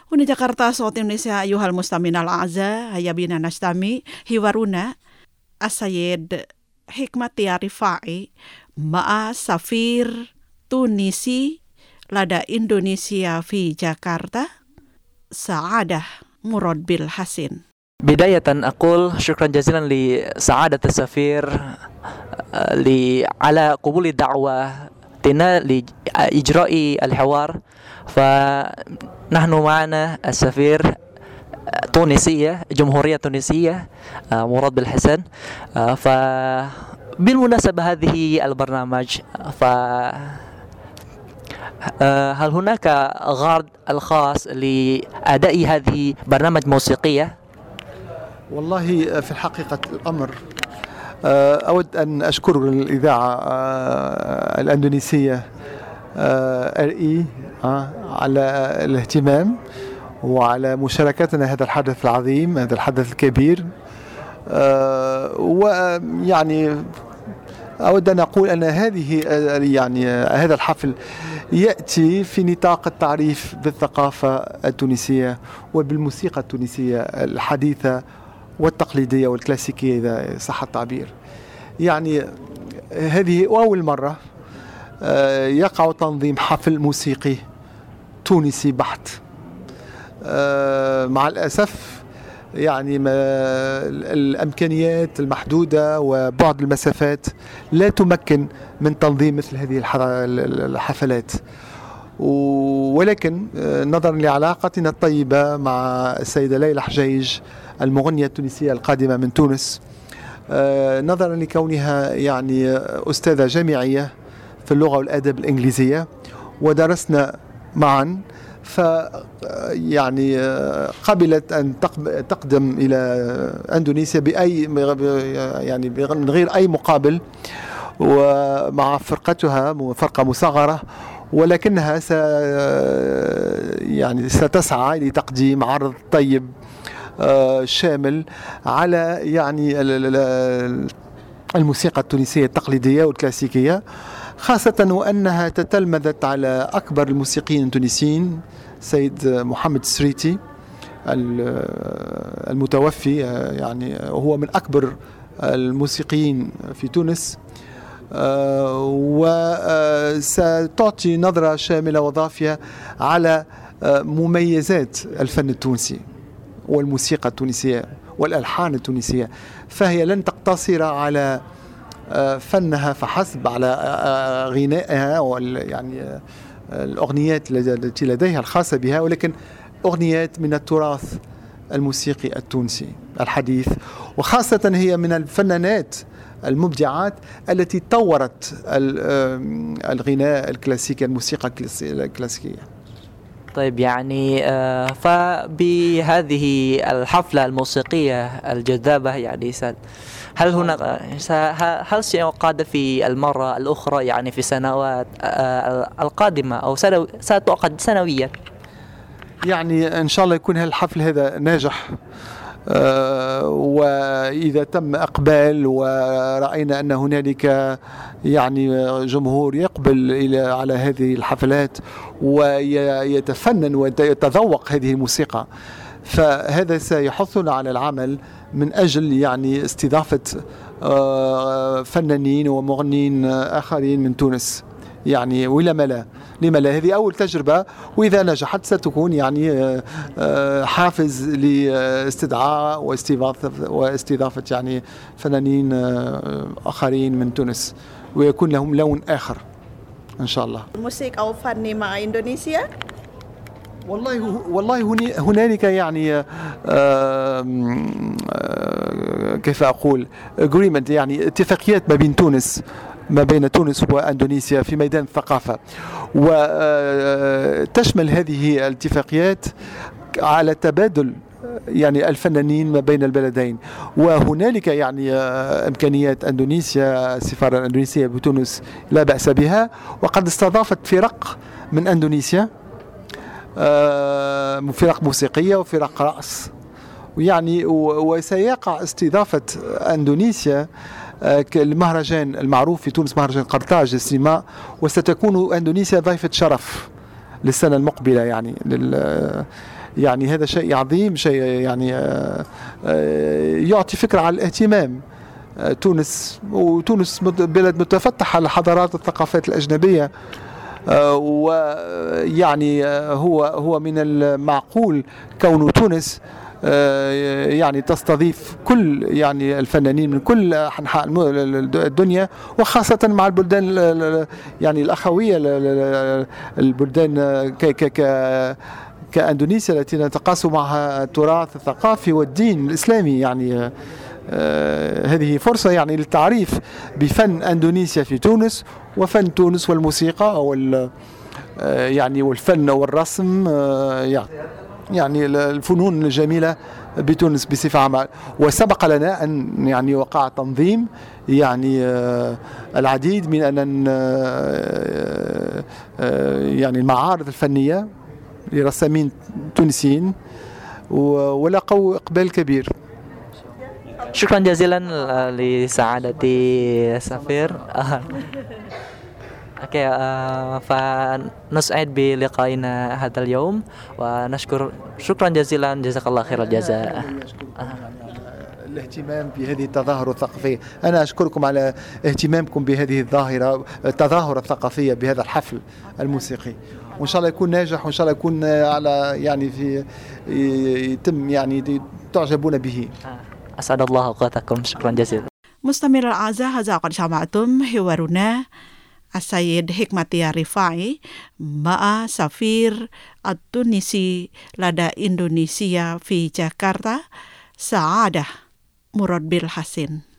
Huna Jakarta صوت Indonesia أيها المستمعين الأعزاء هيا بنا نستمع حوارنا السيد حكمت رفاعي مع سفير تونسي لدى إندونيسيا في جاكرتا سعادة مراد بالحسن. بداية أقول شكرا جزيلا لسعادة السفير على قبول دعوتنا لإجراء الحوار. فنحن معنا السفير تونسية جمهورية تونسية مراد بالحسن. فبالمناسبة هذه البرنامج هل هناك غرض الخاص لأداء هذه برنامج موسيقية؟ والله في الحقيقة الأمر أود أن أشكر الإذاعة الأندونيسية RI على الاهتمام وعلى مشاركتنا هذا الحدث العظيم، هذا الحدث الكبير. ويعني أود أن أقول أن هذا الحفل يأتي في نطاق التعريف بالثقافة التونسية وبالموسيقى التونسية الحديثة والتقليدية والكلاسيكية إذا صح التعبير. يعني هذه أول مرة يقع تنظيم حفل موسيقي تونسي بحت. مع الأسف يعني الإمكانيات المحدودة وبعد المسافات لا تمكن من تنظيم مثل هذه الحفلات، ولكن نظرا لعلاقتنا الطيبة مع السيدة ليلى حجيج المغنية التونسية القادمة من تونس، نظرا لكونها يعني أستاذة جامعية في اللغة والأدب الإنجليزية ودرسنا معا، يعني قبلت أن تقدم إلى أندونيسيا يعني من غير أي مقابل، ومع فرقتها فرقة مصغرة، ولكنها ستسعى لتقديم عرض طيب شامل على يعني الموسيقى التونسية التقليدية والكلاسيكية، خاصة وأنها تتلمذت على أكبر الموسيقيين التونسيين سيد محمد السريتي المتوفي، يعني هو من أكبر الموسيقيين في تونس، وستعطي نظرة شاملة وضافية على مميزات الفن التونسي والموسيقى التونسية والألحان التونسية. فهي لن تقتصر على فنها فحسب، على غنائها يعني الأغنيات التي لديها الخاصة بها، ولكن أغنيات من التراث الموسيقي التونسي الحديث، وخاصة هي من الفنانات المبدعات التي طورت الغناء الكلاسيكي، الموسيقى الكلاسيكية. طيب يعني فبهذه الحفلة الموسيقية الجذابة يعني هل سيقاد في المرة الأخرى يعني في السنوات القادمة أو ستعقد سنويا؟ يعني إن شاء الله يكون هالحفل هذا ناجح، وإذا تم إقبال ورأينا أن هنالك يعني جمهور يقبل على هذه الحفلات ويتفنن ويتذوق هذه الموسيقى، فهذا سيحثنا على العمل من أجل يعني استضافة فنانين ومغنين آخرين من تونس. يعني ولما لا، لما لا، هذه أول تجربة، وإذا نجحت ستكون يعني حافز لاستدعاء واستضافة يعني فنانين آخرين من تونس، ويكون لهم لون آخر إن شاء الله. موسيقى أو فن مع إندونيسيا؟ والله هنالك يعني كيف أقول agreement، يعني اتفاقيات ما بين تونس وأندونيسيا في ميدان الثقافة، وتشمل هذه الاتفاقيات على تبادل يعني الفنانين ما بين البلدين. وهنالك يعني إمكانيات أندونيسيا، السفارة الأندونيسية بتونس لا بأس بها، وقد استضافت فرق من أندونيسيا، فرق موسيقية وفرق رقص، ويعني وسيقع استضافة أندونيسيا المهرجان المعروف في تونس، مهرجان قرطاج للسينما، وستكون أندونيسيا ضيفة شرف للسنة المقبلة يعني يعني هذا شيء عظيم، شيء يعني يعطي فكرة على الاهتمام. تونس بلد متفتح على الحضارات والثقافات الأجنبية، ويعني هو من المعقول كون تونس يعني تستضيف كل يعني الفنانين من كل أنحاء الدنيا، وخاصة مع البلدان يعني الأخوية، البلدان كأندونيسيا التي نتقاسم معها التراث الثقافي والدين الإسلامي. يعني هذه فرصة يعني للتعريف بفن أندونيسيا في تونس، وفن تونس والموسيقى يعني والفن والرسم، يعني الفنون الجميلة بتونس بصفة عامة. وسبق لنا أن يعني وقع تنظيم يعني العديد من يعني المعارض الفنية لرسامين تونسيين، ولقوا إقبال كبير. شكرا جزيلا لسعادتي سفير. أوكي، فنسعد بلقائنا هذا اليوم ونشكر. شكرا جزيلا، جزاك الله خير الجزاء. الاهتمام بهذه التظاهرة الثقافية. أنا أشكركم على اهتمامكم بهذه التظاهرة الثقافية بهذا الحفل الموسيقي، وإن شاء الله يكون ناجح، وإن شاء الله يكون على يعني يتم يعني تعجبون به. أسعد الله أوقاتكم. شكرا جزيلا. مستمعينا الأعزاء، هذا قد سمعتم حوارنا السيد حكمتيار رفاعي مع سفير التونسي لدى إندونيسيا في جاكرتا، سعادة مراد بالحسن.